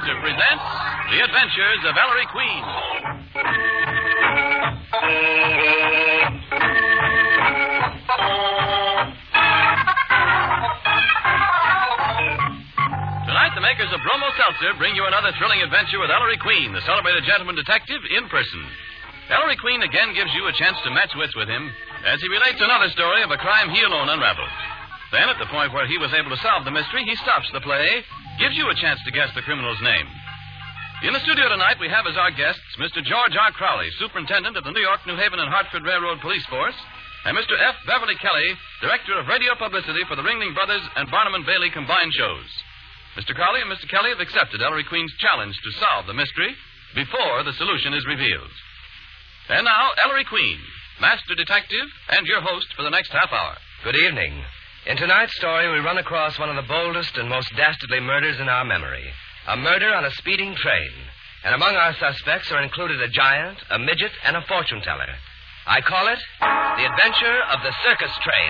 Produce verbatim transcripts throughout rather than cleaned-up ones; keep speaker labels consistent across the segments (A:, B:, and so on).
A: Seltzer presents The Adventures of Ellery Queen. Tonight, the makers of Bromo Seltzer bring you another thrilling adventure with Ellery Queen, the celebrated gentleman detective, in person. Ellery Queen again gives you a chance to match wits with him as he relates another story of a crime he alone unraveled. Then, at the point where he was able to solve the mystery, he stops the play, gives you a chance to guess the criminal's name. In the studio tonight, we have as our guests Mister George R. Crowley, Superintendent of the New York, New Haven, and Hartford Railroad Police Force, and Mister F. Beverly Kelly, Director of Radio Publicity for the Ringling Brothers and Barnum and Bailey combined shows. Mister Crowley and Mister Kelly have accepted Ellery Queen's challenge to solve the mystery before the solution is revealed. And now, Ellery Queen, Master Detective, and your host for the next half hour.
B: Good evening. In tonight's story, we run across one of the boldest and most dastardly murders in our memory. A murder on a speeding train. And among our suspects are included a giant, a midget, and a fortune teller. I call it The Adventure of the Circus Train.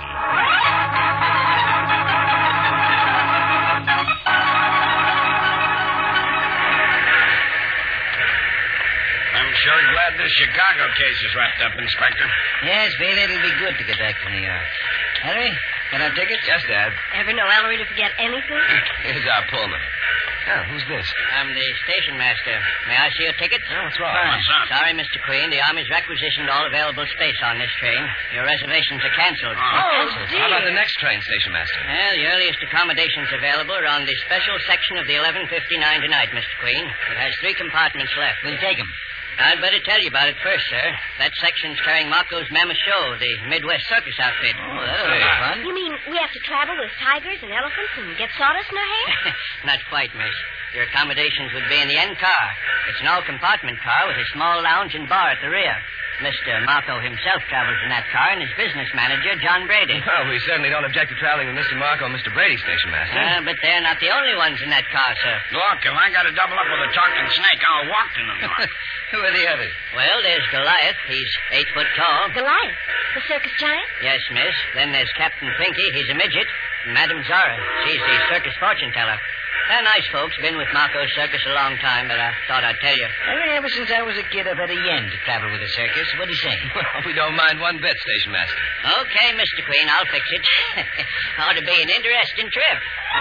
C: I'm sure glad this Chicago case is wrapped up, Inspector.
D: Yes, Bailey, it'll be good to get back to New York. Ellery, can I take it?
B: Yes, Dad.
E: Ever know Ellery to forget anything?
B: Here's our Pullman. Oh, who's this?
D: I'm the station master. May I see your ticket?
B: Oh, what's wrong?
C: What's up?
D: Sorry, Mister Queen. The Army's requisitioned all available space on this train. Your reservations are canceled.
E: Oh,
B: How about the next train, Station Master?
D: Well, the earliest accommodations available are on the special section of the eleven fifty-nine tonight, Mister Queen. It has three compartments left.
E: We'll take him.
D: I'd better tell you about it first, sir. That section's carrying Marco's Mammoth Show, the Midwest circus outfit.
E: Oh, that'll be fun. You mean we have to travel with tigers and elephants and get sawdust in our hair?
D: Not quite, miss. Your accommodations would be in the end car. It's an all-compartment car with a small lounge and bar at the rear. Mister Marco himself travels in that car, and his business manager, John Brady.
B: Well, we certainly don't object to traveling with Mister Marco and Mister Brady, Station Master.
D: Uh, but they're not the only ones in that car, sir.
C: Look, if I got to double up with a talking snake, I'll walk in the car.
B: Who are the others?
D: Well, there's Goliath. He's eight foot tall.
E: Goliath, the circus giant?
D: Yes, miss. Then there's Captain Pinky. He's a midget. And Madame Zara. She's the circus fortune teller. They're nice folks. Been with Marco's circus a long time, but I thought I'd tell you.
E: Ever since I was a kid, I've had a yen to travel with a circus. What do you say?
B: Well, we don't mind one bit, Station Master.
D: Okay, Mister Queen, I'll fix it. Ought to be an interesting trip.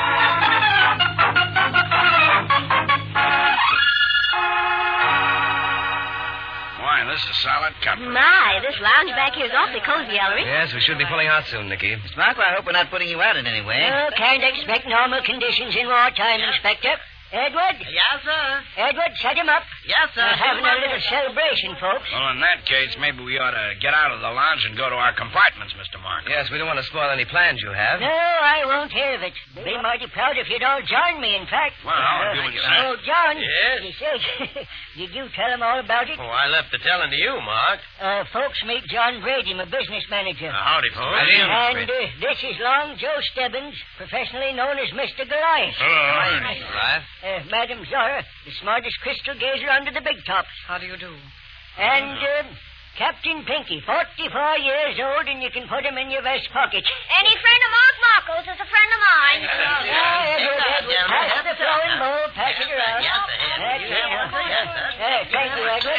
C: Why, this is solid cover.
E: My, this lounge back here is awfully cozy, Ellery.
B: Yes, we should be pulling out soon, Nicky.
D: Miss Marco, I hope we're not putting you out in any way.
E: Oh, can't expect normal conditions in wartime, Inspector. Edward?
D: Yes, sir.
E: Edward, set him up.
D: Yes, sir.
E: We're having a little celebration, folks.
C: Well, in that case, maybe we ought to get out of the lounge and go to our compartments, Mister Marco.
B: Yes, we don't want to spoil any plans you have.
E: No, I won't hear of it. Be mighty proud if you'd all join me, in fact.
C: Well, if you insist.
E: Oh, John.
F: Yes?
E: You say, did you tell him all about it?
F: Oh, I left the telling to you, Mark.
E: Uh, folks, meet John Brady, my business manager.
F: Uh, howdy, folks.
B: Howdy.
E: And uh, this is Long Joe Stebbins, professionally known as Mister Goliath.
F: Hello.
B: Goliath.
E: Uh, Madam Zara, the smartest crystal gazer under the big tops.
D: How do you do?
E: And uh, Captain Pinky, forty-four years old, and you can put him in your vest pocket.
G: Any friend of Mark Marco's is a friend of mine.
E: Yeah, Edward, Edward, pass the flowing bowl, pass it around. That's it. Uh, thank you, Edward.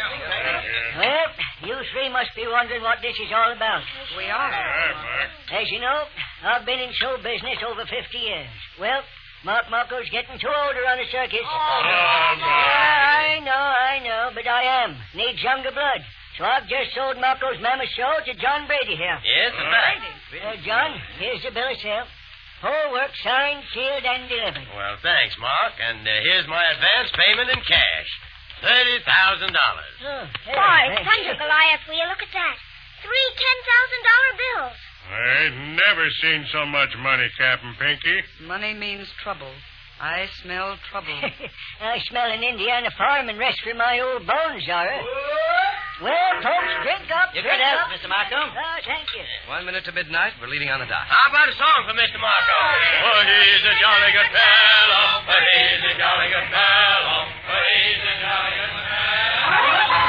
E: Well, you three must be wondering what this is all about.
D: We are.
E: As you know, I've been in show business over fifty years. Well, Mark Marco's getting too old to run a circus.
F: Oh,
E: Yeah, I know, I know, but I am. Needs younger blood. So I've just sold Marco's Mammoth Show to John Brady here.
F: Yes, right.
E: Uh, John, here's the bill of sale. Whole work signed, sealed, and delivered.
F: Well, thanks, Mark. And uh, here's my advance payment in cash. Thirty thousand dollars.
E: Oh, hey,
G: Boy,
E: thank
G: thunder,
E: you.
G: Goliath, will you look at that? Three ten thousand dollar bills.
H: I've never seen so much money, Captain Pinky.
I: Money means trouble. I smell trouble.
E: I smell an Indiana farm and rest for my old bones, Zara. Well, folks, drink up.
D: You
E: drink
D: good health,
E: up.
D: Mister Marco?
E: Oh, thank you.
B: One minute to midnight. We're leaving on the dock.
F: How about a song for Mister Marco? Oh, he's a jolly good fellow. Oh, he's a jolly good fellow. Oh, he's a jolly good fellow.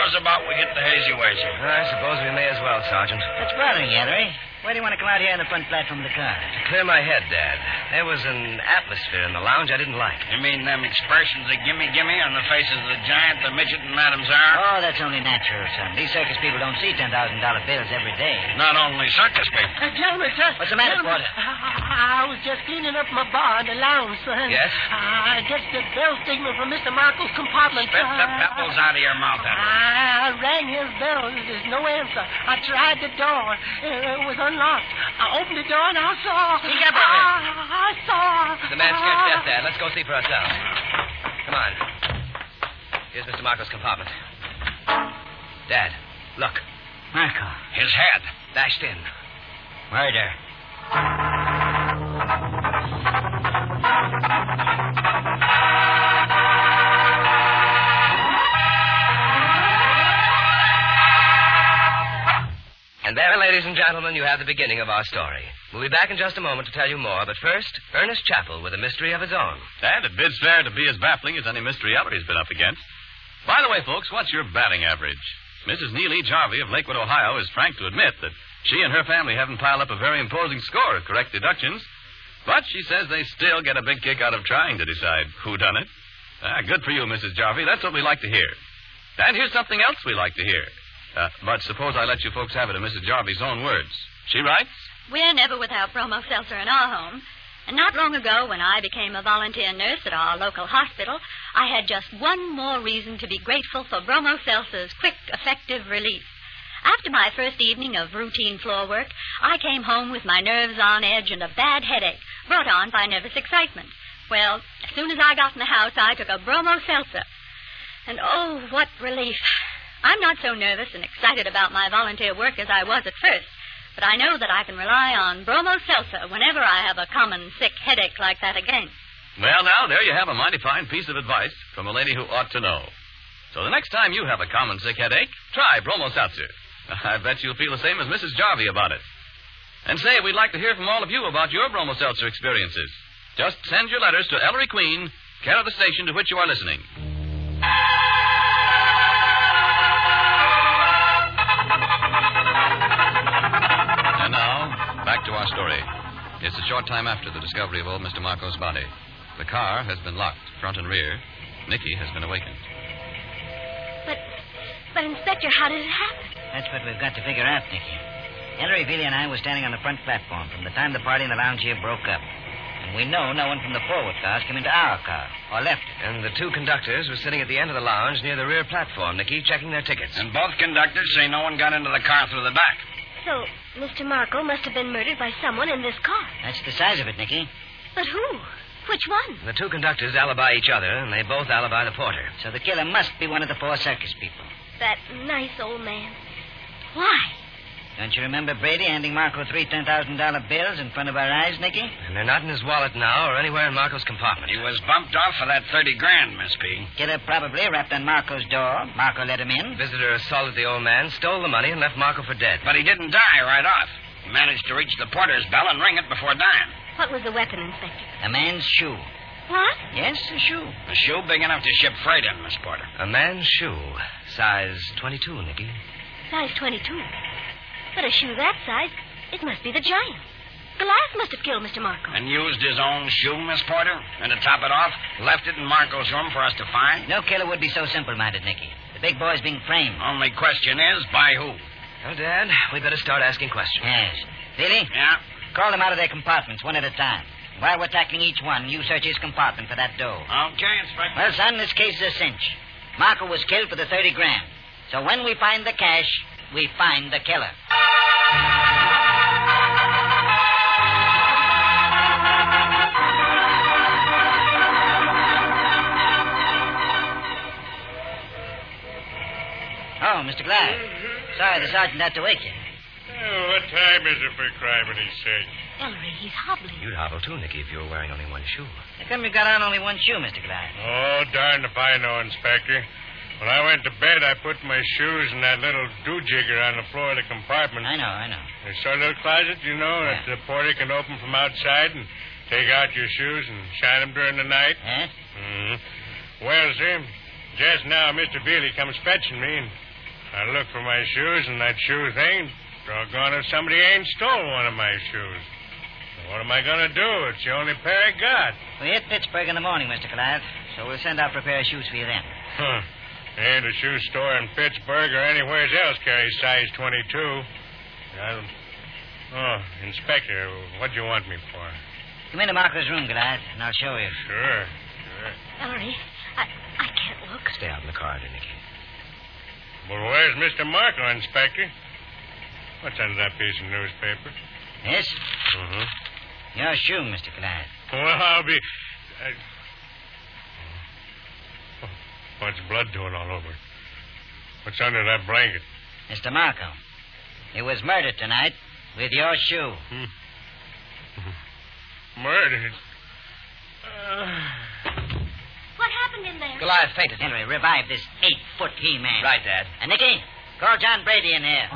C: how's about we hit the hazy wazy?
B: I suppose we may as well, Sergeant.
E: What's bothering you, Ellery? Why do you want to come out here on the front platform of the car?
B: To clear my head, Dad. There was an atmosphere in the lounge I didn't like.
C: You mean them expressions of gimme gimme on the faces of the giant, the midget, and Madame Czar?
E: Oh, that's only natural, son. These circus people don't see ten thousand dollar bills every day.
C: Not only circus people.
J: Uh, gentlemen, sir.
E: What's the matter,
J: Gentlemen,
E: Porter?
J: I, I was just cleaning up my bar in the lounge, son.
B: Yes?
J: I get the bell signal from Mister Marco's compartment.
C: Spit the pebbles out of your mouth, Edward.
J: I rang his bell. There's no answer. I tried the door. It was unlocked. I opened the door and I saw.
B: Speak up, Edward.
J: I, I saw.
B: The man scared to death, Dad. Let's go see for ourselves. Come on. Here's Mister Marco's compartment. Dad, look.
E: Marco.
C: His head.
B: Bashed in.
E: Murder.
B: And there, ladies and gentlemen, you have the beginning of our story. We'll be back in just a moment to tell you more, but first, Ernest Chappell with a mystery of his own.
A: And it bids fair to be as baffling as any mystery Ellery's been up against. By the way, folks, what's your batting average? Missus Neely Jarvie of Lakewood, Ohio, is frank to admit that she and her family haven't piled up a very imposing score of correct deductions, but she says they still get a big kick out of trying to decide who done it. Ah, good for you, Missus Jarvie. That's what we like to hear. And here's something else we like to hear. Uh, but suppose I let you folks have it in Missus Jarvie's own words. She writes,
G: We're never without Bromo Seltzer in our home. And not long ago, when I became a volunteer nurse at our local hospital, I had just one more reason to be grateful for Bromo Seltzer's quick, effective relief. After my first evening of routine floor work, I came home with my nerves on edge and a bad headache, brought on by nervous excitement. Well, as soon as I got in the house, I took a Bromo Seltzer. And oh, what relief. I'm not so nervous and excited about my volunteer work as I was at first, but I know that I can rely on Bromo Seltzer whenever I have a common sick headache like that again.
A: well, now, there you have a mighty fine piece of advice from a lady who ought to know. So the next time you have a common sick headache, try Bromo Seltzer. I bet you'll feel the same as Missus Jarvie about it. And say, we'd like to hear from all of you about your Bromo Seltzer experiences. Just send your letters to Ellery Queen, care of the station to which you are listening. And now, back to our story. It's a short time after the discovery of old Mister Marco's body. The car has been locked, front and rear. Nicky has been awakened.
G: But, but, Inspector, how did it happen?
E: That's what we've got to figure out, Nicky. Ellery Veely and I were standing on the front platform from the time the party in the lounge here broke up. And we know no one from the forward cars came into our car or left it.
B: And the two conductors were sitting at the end of the lounge near the rear platform, Nicky, checking their tickets.
C: And both conductors say no one got into the car through the back.
G: So, Mister Marco must have been murdered by someone in this car.
E: That's the size of it, Nicky.
G: But who? Which one?
B: The two conductors alibi each other, and they both alibi the porter.
E: So the killer must be one of the four circus people.
G: That nice old man. Why?
E: Don't you remember Brady handing Marco three ten thousand dollar bills in front of our eyes, Nicky?
B: And they're not in his wallet now or anywhere in Marco's compartment.
C: He was bumped off for that thirty grand, Miss P.
E: Killer probably rapped on Marco's door. Marco let him in.
B: Visitor assaulted the old man, stole the money, and left Marco for dead.
C: But he didn't die right off. He managed to reach the porter's bell and ring it before dying.
G: What was the weapon, Inspector?
E: A man's shoe.
G: What?
E: Yes, a shoe.
C: A shoe big enough to ship freight in, Miss Porter.
B: A man's shoe, size twenty-two, Nicky.
G: Size twenty-two. But a shoe that size, it must be the giant. Goliath must have killed Mister Marco.
C: And used his own shoe, Miss Porter? And to top it off, left it in Marco's room for us to find?
E: No killer would be so simple-minded, Nicky. The big boy's being framed.
C: Only question is, by who?
B: Well, Dad, we better start asking questions.
E: Yes. Billy?
C: Yeah?
E: Call them out of their compartments one at a time. While we're tackling each one, you search his compartment for that dough.
C: Okay, Inspector.
E: Well, son, this case is a cinch. Marco was killed for the thirty grand. So when we find the cash, we find the killer. Oh, Mister Glad. Mm-hmm. Sorry the sergeant had to wake you.
H: Oh, what time is it for crime and he's safe?
G: Ellery, he's hobbling.
B: You'd hobble too, Nicky, if you were wearing only one shoe.
E: How come you got on only one shoe, Mister Glad?
H: Oh, darn if I know, Inspector. When I went to bed, I put my shoes in that little do-jigger on the floor of the compartment.
E: I know, I know.
H: There's a little closet, you know,
E: Yeah.
H: that the porter can open from outside and take out your shoes and shine them during the night.
E: Huh?
H: Mm-hmm. Well, sir, just now Mister Bealey comes fetching me, and I look for my shoes and that shoe thing. Doggone if somebody ain't stole one of my shoes. What am I going to do? It's the only pair I got.
D: We hit Pittsburgh in the morning, Mister Goliath, so we'll send out for a pair of shoes for you then.
H: Huh. There ain't a shoe store in Pittsburgh or anywhere else carries size twenty-two. I don't... Oh, Inspector, what do you want me for?
D: Come into Marco's room, Goliath, and I'll show you.
H: Sure, sure.
G: Ellery, I, I can't look.
B: Stay out in the corridor, Nicky.
H: Well, where's Mister Marco, Inspector? What's under that piece of newspaper?
D: Yes?
H: Mm-hmm.
D: Your shoe, Mister Goliath.
H: Well, I'll be... I... What's blood doing all over? What's under that blanket?
D: Mister Marco, he was murdered tonight with your shoe.
H: Hmm. Murdered? Uh...
G: What happened in there?
B: Goliath fainted.
D: Henry, revive this eight-foot he-man.
B: Right, Dad.
D: And Nicky, call John Brady in here.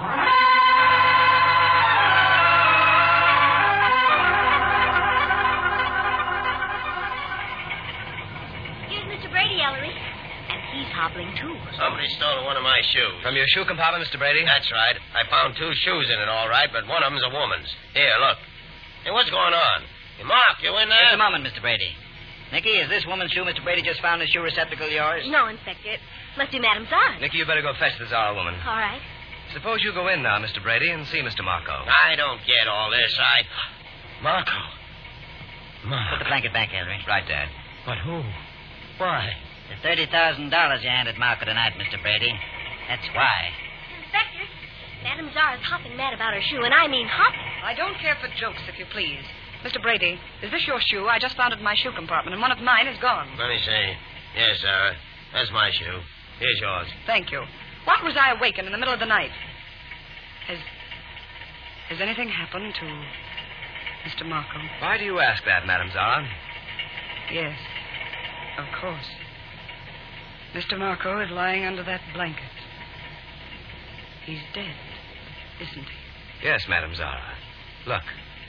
G: Here's Mister Brady, Ellery. And he's hobbling, too.
C: Somebody stole one of my shoes.
B: From your shoe compartment, Mister Brady?
C: That's right. I found two shoes in it, all right, but one of them's a woman's. Here, look. Hey, what's going on? Hey, Mark, you in there?
D: Just a moment, Mister Brady. Nicky, is this woman's shoe Mister Brady just found in the shoe receptacle yours?
G: No, Inspector. It must be Madame Zara.
B: Nicky, you better go fetch the Zara woman.
G: All right.
B: Suppose you go in now, Mister Brady, and see Mister Marco.
C: I don't get all this. I... Marco. Mark.
D: Put the blanket back, Ellery.
B: Right, Dad.
C: But who? Why?
D: The thirty thousand dollars you handed Marco tonight, Mister Brady. That's why.
G: Inspector, Madame Zara's hopping mad about her shoe, and I mean hopping.
I: I don't care for jokes, if you please. Mister Brady, is this your shoe? I just found it in my shoe compartment, and one of mine is gone.
C: Let me see. Yes, Sarah. That's my shoe. Here's yours.
I: Thank you. Why was I awakened in the middle of the night? Has... Has anything happened to Mister Marco?
B: Why do you ask that, Madame Zara?
I: Yes, of course. Mister Marco is lying under that blanket. He's dead, isn't he?
B: Yes, Madame Zara. Look.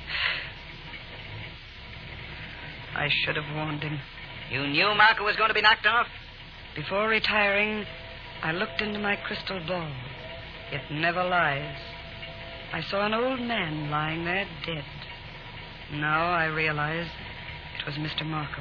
I: I should have warned him.
D: You knew Marco was going to be knocked off?
I: Before retiring, I looked into my crystal ball. It never lies. I saw an old man lying there dead. Now I realize it was Mister Marco.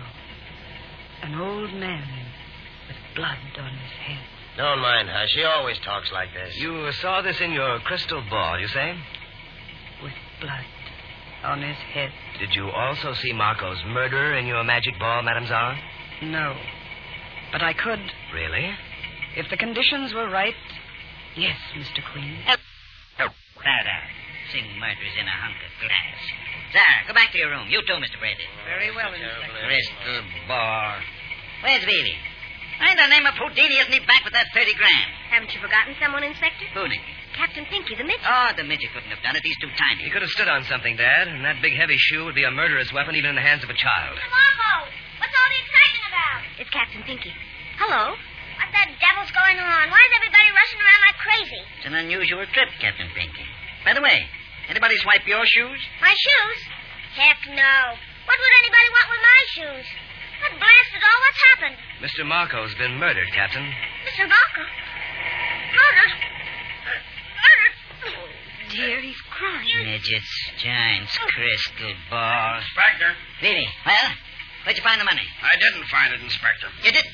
I: An old man with blood on his head.
C: Don't mind her. She always talks like this.
B: You saw this in your crystal ball, you say?
I: With blood on his head.
B: Did you also see Marco's murderer in your magic ball, Madame Zara?
I: No. But I could.
B: Really?
I: If the conditions were right, yes, Mister Queen.
D: Oh, oh. There, there. Sing murders in a hunk of glass. Zara, go back to your room. You too, Mister Brady.
I: Very well, Inspector.
D: Crystal ball. Where's Veely? Why in the name of Houdini isn't he back with that thirty grand?
G: Haven't you forgotten someone, Inspector?
D: Who, Nicky?
G: Captain Pinky, the midget.
D: Oh, the midget couldn't have done it. He's too tiny.
B: He could have stood on something, Dad, and that big heavy shoe would be a murderous weapon even in the hands of a child.
G: Marco, what's all the excitement about? It's Captain Pinky. Hello. What the devil's going on? Why is everybody rushing around like crazy?
D: It's an unusual trip, Captain Pinky. By the way, anybody swipe your shoes?
G: My shoes? Heck no. What would anybody want with my shoes? What blasted all? What's happened?
B: Mister Marco's been murdered, Captain.
G: Mister Marco? Murdered? Murdered? Oh, dear, he's crying.
D: Midgets, giants, crystal balls.
C: Inspector.
D: Veely, well, where'd you find the money?
C: I didn't find it, Inspector.
D: You did?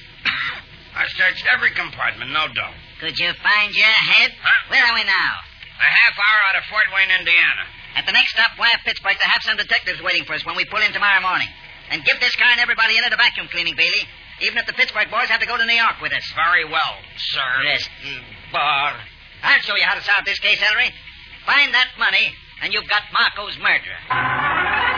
C: I searched every compartment, no dough.
D: Could you find your head? Where are we now?
C: A half hour out of Fort Wayne, Indiana.
D: At the next stop, wire Pittsburgh to have some detectives waiting for us when we pull in tomorrow morning. And give this car and everybody in it a vacuum cleaning, Bailey. Even if the Pittsburgh boys have to go to New York with us.
C: Very well, sir.
D: Crystal ball. I'll show you how to solve this case, Ellery. Find that money, and you've got Marco's murderer.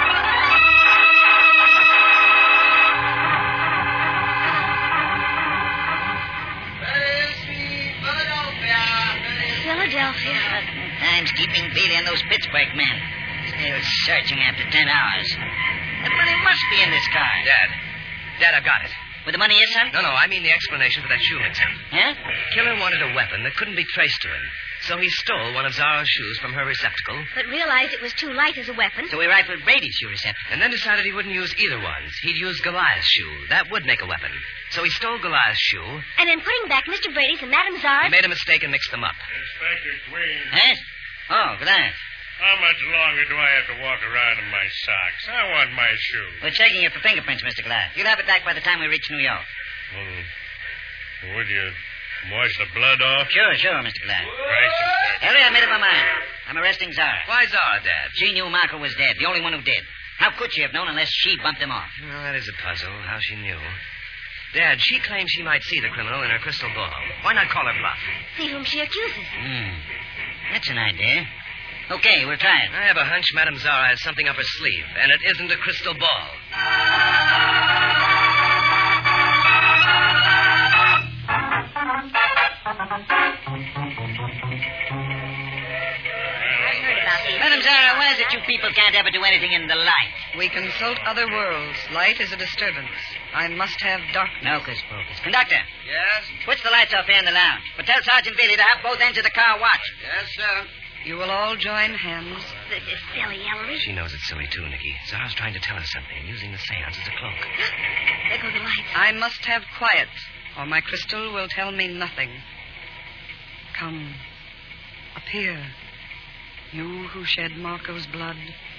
G: Philadelphia.
D: Time's keeping Bailey and those Pittsburgh men. Still searching after ten hours. That money must be in this car.
B: Dad. Dad, I've got it.
D: Where the money is, son?
B: No, no, I mean the explanation for that shoe mix-up.
D: Huh?
B: Killer wanted a weapon that couldn't be traced to him. So he stole one of Zara's shoes from her receptacle.
G: But realized it was too light as a weapon.
D: So he rifled Brady's shoe receptacle.
B: And then decided he wouldn't use either one's. He'd use Goliath's shoe. That would make a weapon. So he stole Goliath's shoe.
G: And in putting back Mister Brady's and Madame Zara's...
B: He made a mistake and mixed them up.
H: Inspector Queen.
D: Yes? Oh, Goliath.
H: How much longer do I have to walk around in my socks? I want my shoe.
D: We're checking it for fingerprints, Mister Goliath. You'll have it back by the time we reach New York.
H: Well, would you wash the blood off?
D: Sure, sure, Mister Goliath.
H: Right.
D: Ellie, I made up my mind. I'm arresting Zara.
B: Why Zara, Dad?
D: She knew Marco was dead, the only one who did. How could she have known unless she bumped him off?
B: Well, that is a puzzle, how she knew. Dad, she claims she might see the criminal in her crystal ball. Why not call her bluff?
G: See whom she accuses.
D: Hmm. That's an idea. Okay, we'll try it.
B: I have a hunch Madame Zara has something up her sleeve, and it isn't a crystal ball.
D: Madame Zara, why is it you people can't ever do anything in the light?
I: We consult other worlds. Light is a disturbance. I must have darkness.
D: Hocus pocus. Conductor.
B: Yes?
D: Switch the lights off here in the lounge. But tell Sergeant Bailey to have both ends of the car watched.
B: Yes, sir.
I: You will all join hands.
G: This is silly, Ellery.
B: She knows it's silly, too, Nicky. Zara's trying to tell us something, using the seance as a cloak.
G: There go the lights.
I: I must have quiet, or my crystal will tell me nothing. Come, appear. You who shed Marco's blood,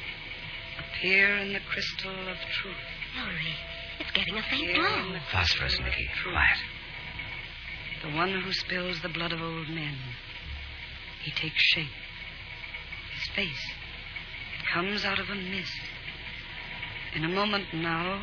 I: appear in the crystal of truth.
G: Ellery, it's getting a faint
I: Here
G: glow.
I: in the
B: Phosphorus,
I: crystal of
B: Nicky.
I: truth.
B: Quiet.
I: The one who spills the blood of old men. He takes shape. His face. It comes out of a mist. In a moment now,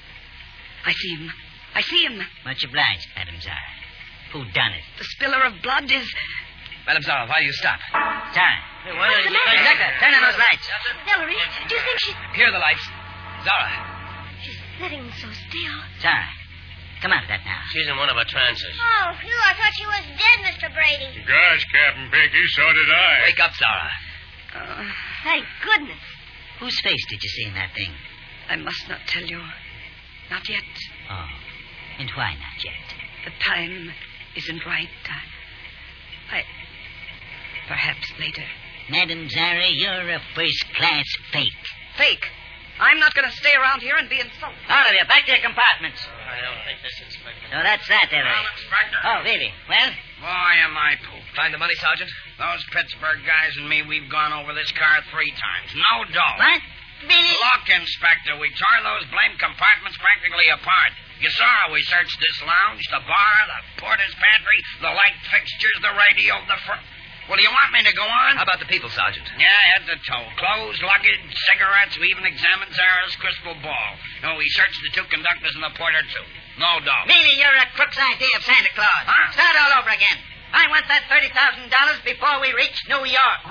I: I see him. I see him.
D: Much obliged, Madame Zara. Who done it?
I: The spiller of blood is...
B: Madame Zara, why do you stop?
D: Zara.
G: Hey, what is the matter?
D: Conductor, turn on those lights.
G: Ellery, do you think she's...
B: Here are the lights. Zara.
G: She's sitting so still.
D: Zara, come out of that now.
C: She's in one of her trances.
K: Oh, phew, I thought she was dead, Mister Brady.
H: Gosh, Captain Pinky, so did I.
B: Wake up, Zara.
I: Uh,
G: Thank goodness.
D: Whose face did you see in that thing?
I: I must not tell you. Not yet.
D: Oh, and why not yet?
I: The time isn't right. I... I... Perhaps later.
D: Madame Zara, you're a first-class fake.
I: Fake. I'm not going to stay around here and be insulted.
D: All of you, back to your compartments.
C: I don't think this Inspector.
D: So that's that, Ellery.
L: Well, Inspector.
D: Oh, really? Well?
L: Boy, am I pooped.
B: Find the money, Sergeant?
L: Those Pittsburgh guys and me, we've gone over this car three times. No dough.
D: What? Really?
L: Look, Inspector, we tore those blamed compartments practically apart. You saw how we searched this lounge, the bar, the porter's pantry, the light fixtures, the radio, the fr... Well, do you want me to go on?
B: How about the people, Sergeant?
L: Yeah, head to toe. Clothes, luggage, cigarettes. We even examined Zara's crystal ball. No, we searched the two conductors and the porter, too. No doubt.
D: Really, you're a crook's idea of Santa Claus.
L: Huh?
D: Start all over again. I want that thirty thousand dollars before we reach New York.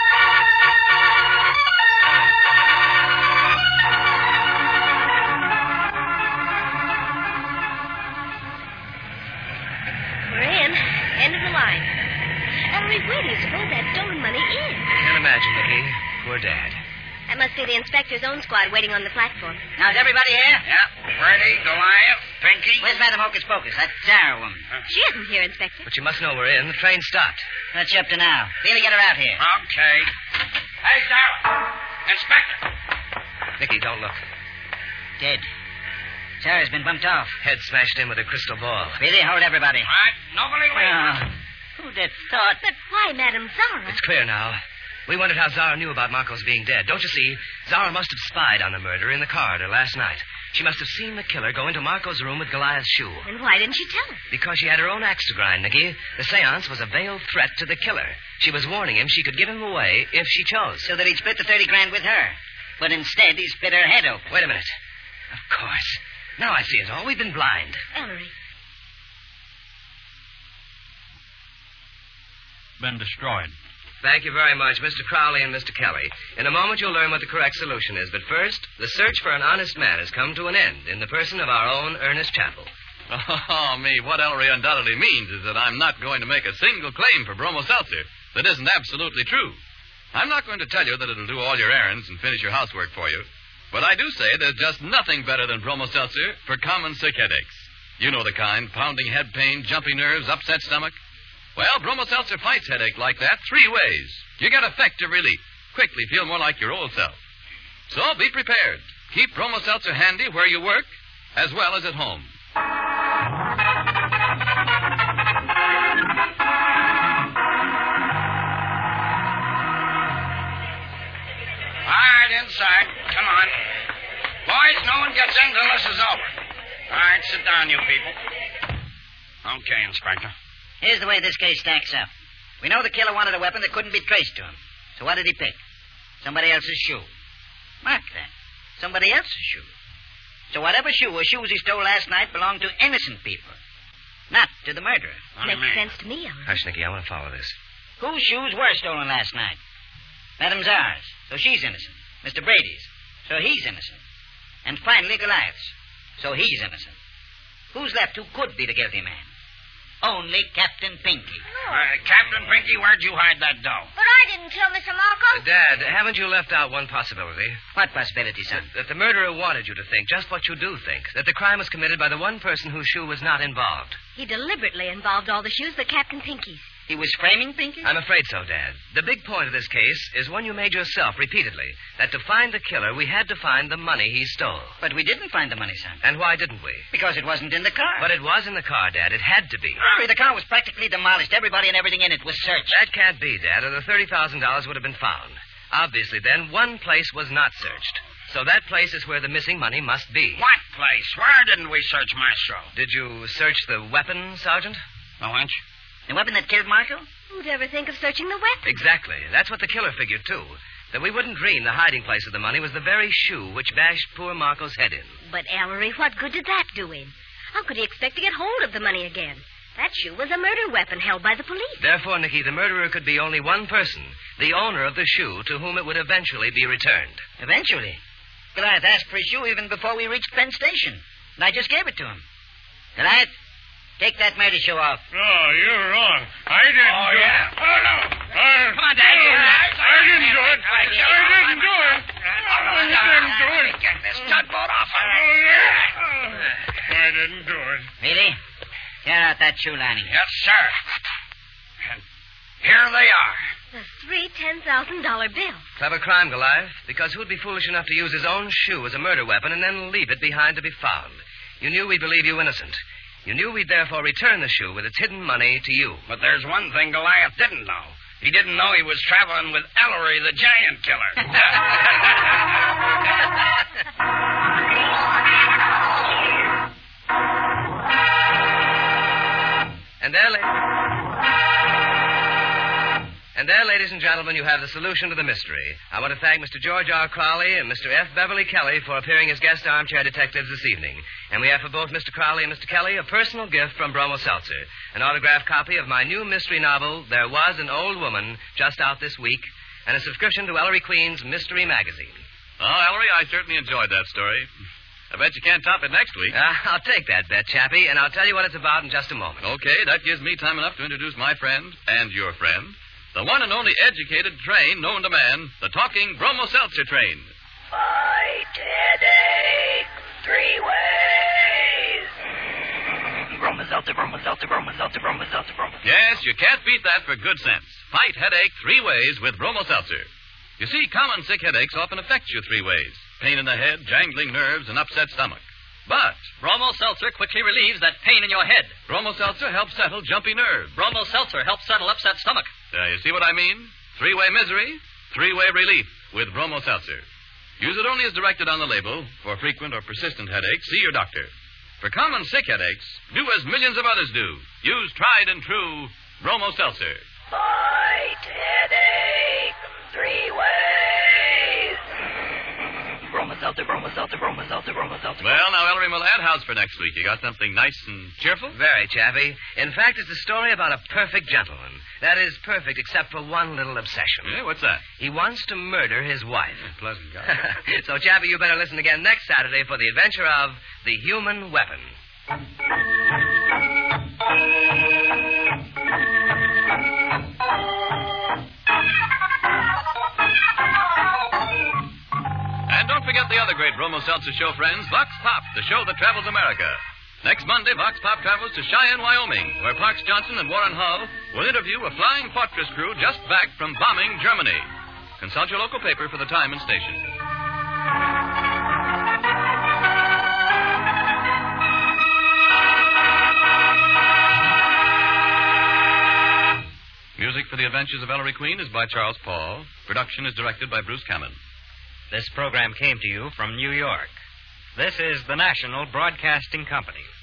G: We're in. End of the line. Ellery, where do you suppose that stolen money is?
B: Can't imagine, Nicky. Poor Dad.
G: That must be the inspector's own squad waiting on the platform.
D: Now, is everybody here?
L: Yeah. Freddy, Goliath, Pinky.
D: Where's Madam Hocus Pocus? That Zara woman.
G: She isn't here, Inspector.
B: But you must know we're in. The train stopped.
D: What's she up to now? Really get her out here.
L: Okay. Hey, Zara. Inspector.
B: Nicky, don't look.
D: Dead. Zara's been bumped off.
B: Head smashed in with a crystal ball.
D: Really? Hold everybody.
L: All right. Nobody leave.
D: Oh, who'd have thought?
G: But why, Madame Zara?
B: It's clear now. We wondered how Zara knew about Marco's being dead. Don't you see? Zara must have spied on the murderer in the corridor last night. She must have seen the killer go into Marco's room with Goliath's shoe.
G: And why didn't she tell us?
B: Because she had her own axe to grind, Nicky. The seance was a veiled threat to the killer. She was warning him she could give him away if she chose.
D: So that he'd split the thirty grand with her. But instead, he split her head open.
B: Wait a minute. Of course. Now I see it all. We've been blind.
G: Ellery.
A: Been destroyed.
B: Thank you very much, Mister Crowley and Mister Kelly. In a moment, you'll learn what the correct solution is. But first, the search for an honest man has come to an end in the person of our own Ernest Chappell.
A: Oh, me, what Ellery undoubtedly means is that I'm not going to make a single claim for Bromo Seltzer that isn't absolutely true. I'm not going to tell you that it'll do all your errands and finish your housework for you. But I do say there's just nothing better than Bromo Seltzer for common sick headaches. You know the kind. Pounding head pain, jumpy nerves, upset stomach. Well, Bromo Seltzer fights headache like that three ways. You get effective relief. Quickly feel more like your old self. So be prepared. Keep Bromo Seltzer handy where you work as well as at home.
L: All right, inside. Come on. Boys, no one gets in till this is over. All right, sit down, you people. Okay, Inspector.
D: Here's the way this case stacks up. We know the killer wanted a weapon that couldn't be traced to him. So what did he pick? Somebody else's shoe. Mark that. Somebody else's shoe. So whatever shoe or shoes he stole last night belonged to innocent people. Not to the murderer.
G: Makes sense to me, Ellery.
B: Hush, Nicky, I want to follow this.
D: Whose shoes were stolen last night? Madame Czar's. So she's innocent. Mister Brady's. So he's innocent. And finally, Goliath's. So he's innocent. Who's left who could be the guilty man? Only Captain Pinky.
L: Uh, Captain Pinky, where'd you hide that dough?
K: But I didn't kill Mister Marco.
B: Dad, haven't you left out one possibility?
D: What possibility, son?
B: That, that the murderer wanted you to think just what you do think. That the crime was committed by the one person whose shoe was not involved.
G: He deliberately involved all the shoes but Captain Pinky's.
D: He was framing Pinky?
B: I'm afraid so, Dad. The big point of this case is one you made yourself repeatedly. That to find the killer, we had to find the money he stole.
D: But we didn't find the money, son.
B: And why didn't we?
D: Because it wasn't in the car.
B: But it was in the car, Dad. It had to be.
D: Hurry, the car was practically demolished. Everybody and everything in it was searched.
B: That can't be, Dad, or the thirty thousand dollars would have been found. Obviously, then, one place was not searched. So that place is where the missing money must be.
L: What place? Where didn't we search, Maestro?
B: Did you search the weapon, Sergeant?
L: No, Winch.
D: The weapon that killed Marco?
G: Who'd ever think of searching the weapon?
B: Exactly. That's what the killer figured, too. That we wouldn't dream the hiding place of the money was the very shoe which bashed poor Marco's head in.
G: But, Ellery, what good did that do him? How could he expect to get hold of the money again? That shoe was a murder weapon held by the police.
B: Therefore, Nicky, the murderer could be only one person, the owner of the shoe, to whom it would eventually be returned.
D: Eventually? Goliath asked for his shoe even before we reached Penn Station. And I just gave it to him. Goliath, take that murder shoe off.
H: Oh, you're wrong. I didn't
L: Oh,
H: do
L: yeah?
H: it. Oh, no. I,
L: Come on, Dad.
H: I, I didn't do it. I didn't do it. I didn't do it.
L: Get this tugboat off of me.
H: Oh, yeah. I didn't do it.
D: Really? Tear out that shoe lining.
L: Yes, sir. And here they are.
G: The three ten thousand dollar bills.
B: Clever crime, Goliath, because who'd be foolish enough to use his own shoe as a murder weapon and then leave it behind to be found? You knew we'd believe you innocent. You knew we'd therefore return the shoe with its hidden money to you.
L: But there's one thing Goliath didn't know. He didn't know he was traveling with Ellery, the giant killer.
B: And there, la- and there, ladies and gentlemen, you have the solution to the mystery. I want to thank Mister George R. Crowley and Mister F. Beverly Kelly for appearing as guest armchair detectives this evening. And we have for both Mister Crowley and Mister Kelly a personal gift from Bromo Seltzer, an autographed copy of my new mystery novel, There Was an Old Woman, just out this week, and a subscription to Ellery Queen's Mystery Magazine.
A: Oh, Ellery, I certainly enjoyed that story. I bet you can't top it next week.
B: Uh, I'll take that bet, Chappie, and I'll tell you what it's about in just a moment.
A: Okay, that gives me time enough to introduce my friend and your friend, the one and only educated train known to man, the talking Bromo Seltzer train.
E: Fight headache three ways. Bromo Seltzer, Bromo Seltzer, Bromo Seltzer, Bromo Seltzer, Bromo.
A: Yes, you can't beat that for good sense. Fight headache three ways with Bromo Seltzer. You see, common sick headaches often affect you three ways. Pain in the head, jangling nerves, and upset stomach. But
M: Bromo Seltzer quickly relieves that pain in your head.
A: Bromo Seltzer helps settle jumpy nerves.
M: Bromo Seltzer helps settle upset stomach.
A: Uh, you see what I mean? Three-way misery, three-way relief with Bromo Seltzer. Use it only as directed on the label. For frequent or persistent headaches, see your doctor. For common sick headaches, do as millions of others do. Use tried and true Bromo Seltzer.
E: Fight headache three ways. Bromo Seltzer, Bromo Seltzer, Bromo Seltzer, Bromo Seltzer.
A: Well, now, Ellery Millad, how's for next week? You got something nice and cheerful?
B: Very, Chappie. In fact, it's a story about a perfect gentleman. That is, perfect except for one little obsession.
A: Yeah, what's that?
B: He wants to murder his wife.
A: Pleasant guy.
B: So, Chappie, you better listen again next Saturday for the adventure of The Human Weapon.
A: And don't forget the other great Bromo Seltzer show, friends, Vox Pop, the show that travels America. Next Monday, Vox Pop travels to Cheyenne, Wyoming, where Parks Johnson and Warren Hull will interview a flying fortress crew just back from bombing Germany. Consult your local paper for the time and station. Music for The Adventures of Ellery Queen is by Charles Paul. Production is directed by Bruce Cameron.
N: This program came to you from New York. This is the National Broadcasting Company.